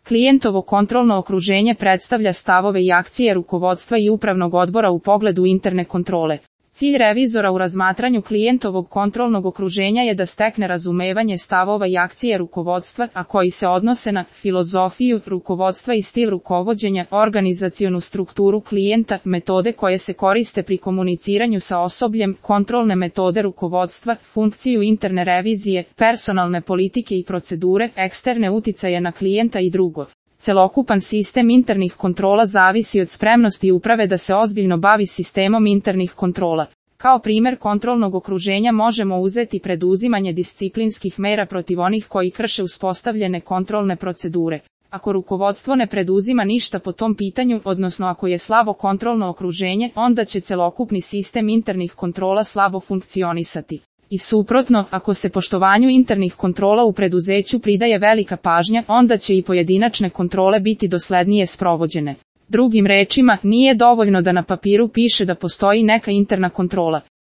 Klijentovo kontrolno okruženje predstavlja stavove i akcije rukovodstva i upravnog odbora u pogledu interne kontrole. Cilj revizora u razmatranju klijentovog kontrolnog okruženja je da stekne razumevanje stavova i akcije rukovodstva, a koji se odnose na filozofiju rukovodstva i stil rukovođenja, organizacionu strukturu klijenta, metode koje se koriste pri komuniciranju sa osobljem, kontrolne metode rukovodstva, funkciju interne revizije, personalne politike i procedure, eksterne uticaje na klijenta i drugo. Celokupan sistem internih kontrola zavisi od spremnosti uprave da se ozbiljno bavi sistemom internih kontrola. Kao primjer kontrolnog okruženja možemo uzeti preduzimanje disciplinskih mera protiv onih koji krše uspostavljene kontrolne procedure. Ako rukovodstvo ne preduzima ništa po tom pitanju, odnosno ako je slabo kontrolno okruženje, onda će celokupni sistem internih kontrola slabo funkcionisati. I suprotno, ako se poštovanju internih kontrola u preduzeću pridaje velika pažnja, onda će i pojedinačne kontrole biti doslednije sprovođene. Drugim rečima, nije dovoljno da na papiru piše da postoji neka interna kontrola.